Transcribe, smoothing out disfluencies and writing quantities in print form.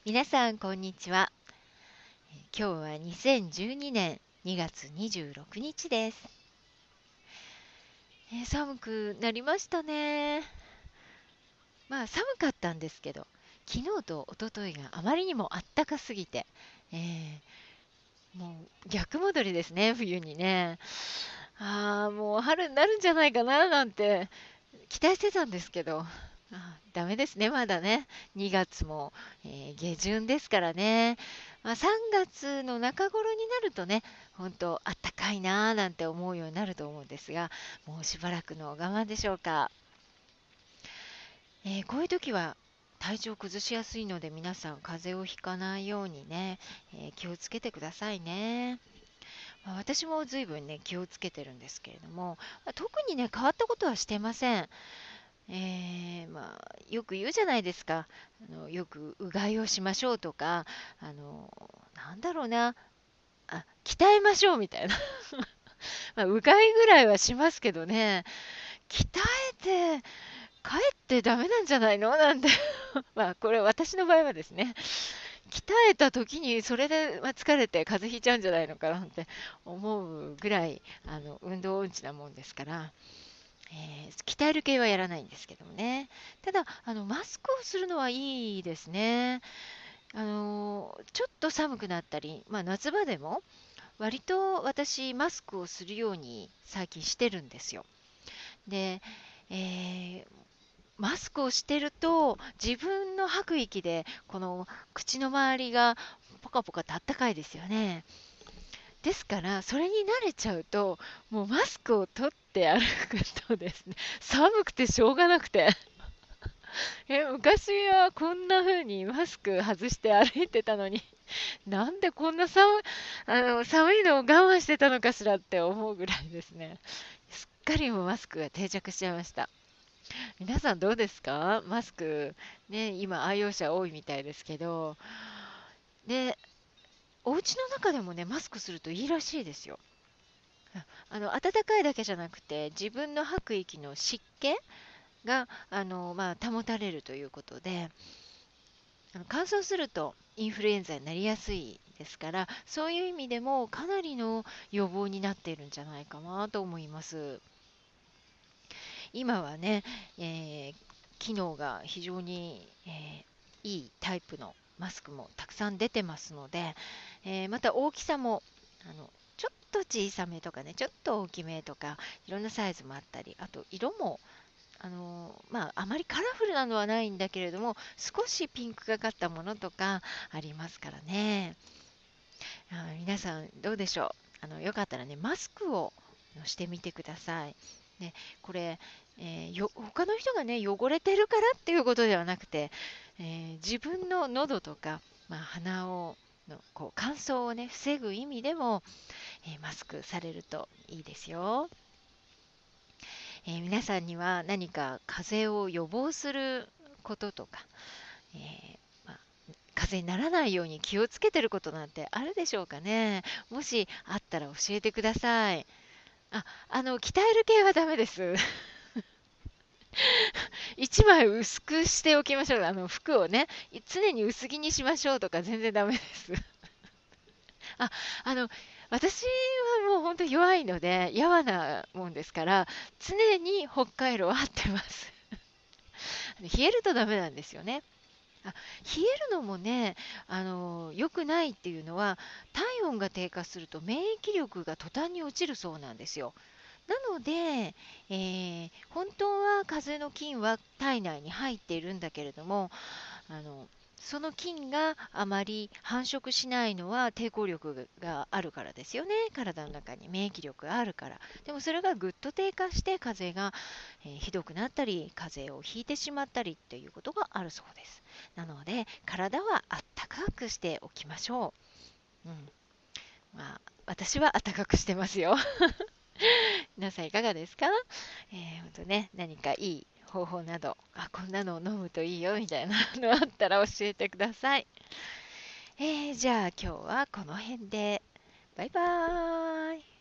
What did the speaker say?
皆さん、こんにちは。今日は2012年2月26日です。寒くなりましたね。まあ、寒かったんですけど、昨日と一昨日があまりにもあったかすぎて、もう逆戻りですね、冬にね。もう春になるんじゃないかななんて期待してたんですけど、ダメですね、まだね。2月も、下旬ですからね。3月の中頃になるとね、本当あったかいなーなんて思うようになると思うんですが、もうしばらくの我慢でしょうか。こういう時は体調崩しやすいので皆さん風邪をひかないようにね、気をつけてくださいね。私も随分ね気をつけてるんですけれども、特にね変わったことはしてません。よく言うじゃないですか。よくうがいをしましょうとか、なんだろうな、鍛えましょうみたいな。うがいぐらいはしますけどね、鍛えて、かえってダメなんじゃないのなんて。これ私の場合はですね、鍛えた時にそれで、疲れて風邪ひいちゃうんじゃないのかなって思うぐらい、運動音痴なもんですから、鍛える系はやらないんですけどもね。ただ、マスクをするのはいいですね。ちょっと寒くなったり、夏場でも、割と私、マスクをするように最近してるんですよ。で、えーマスクをしてると、自分の吐く息で、この口の周りがポカポカとあったかいですよね。ですから、それに慣れちゃうと、もうマスクを取って歩くとですね、寒くてしょうがなくて。昔はこんな風にマスク外して歩いてたのに、なんでこんな寒いのを我慢してたのかしらって思うぐらいですね。すっかりもうマスクが定着しちゃいました。皆さんどうですかマスク？ね、今愛用者多いみたいですけど、で、お家の中でもね、マスクするといいらしいですよ。暖かいだけじゃなくて、自分の吐く息の湿気が、保たれるということで、乾燥するとインフルエンザになりやすいですから、そういう意味でもかなりの予防になっているんじゃないかなと思います。今はね、機能が非常に、いいタイプのマスクもたくさん出てますので、また大きさもちょっと小さめとかね、ちょっと大きめとか、いろんなサイズもあったり、あと色もあまりカラフルなのはないんだけれども、少しピンクがかったものとかありますからね。皆さんどうでしょう。よかったらね、マスクをしてみてください。で、これ、他の人がね、汚れてるからっていうことではなくて、自分の喉とか、鼻をこう乾燥をね、防ぐ意味でも、マスクされるといいですよ。皆さんには何か風邪を予防することとか、えーまあ、風邪にならないように気をつけてることなんてあるでしょうかね。もしあったら教えてください。鍛える系はダメです。一枚薄くしておきましょう。服をね、常に薄着にしましょうとか全然ダメです。あ、あの、私はもう本当弱いので、やわなもんですから、常に北海道は張ってます。冷えるとダメなんですよね。冷えるのもね、良くないっていうのは、体温が低下すると免疫力が途端に落ちるそうなんですよ。なので、本当は風邪の菌は体内に入っているんだけれども、あのその菌があまり繁殖しないのは抵抗力があるからですよね。体の中に免疫力があるから。でもそれがぐっと低下して風邪が、ひどくなったり、風邪をひいてしまったりっていうことがあるそうです。なので、体はあったかくしておきましょう。私はあったかくしてますよ。皆さんいかがですか？ほんとね、何かいい方法など、こんなのを飲むといいよみたいなのあったら教えてください。じゃあ今日はこの辺で。バイバーイ。